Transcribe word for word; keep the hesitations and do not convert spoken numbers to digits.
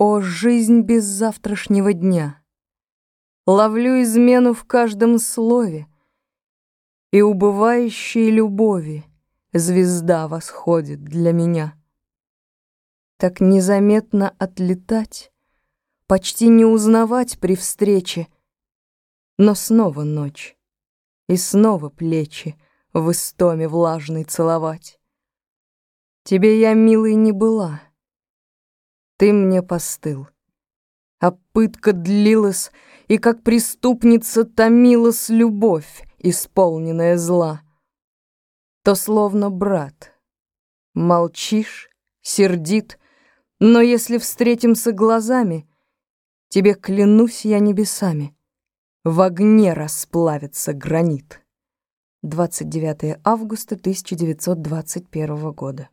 О, жизнь без завтрашнего дня! Ловлю измену в каждом слове, и убывающей любови звезда восходит для меня. Так незаметно отлетать, почти не узнавать при встрече, но снова ночь, и снова плечи в истоме влажной целовать. Тебе я, милый, не была, ты мне постыл, а пытка длилась, и как преступница томилась любовь, исполненная зла. То словно брат, молчишь, сердит, но если встретимся глазами, тебе клянусь я небесами, в огне расплавится гранит. двадцать девятое августа тысяча девятьсот двадцать первого года.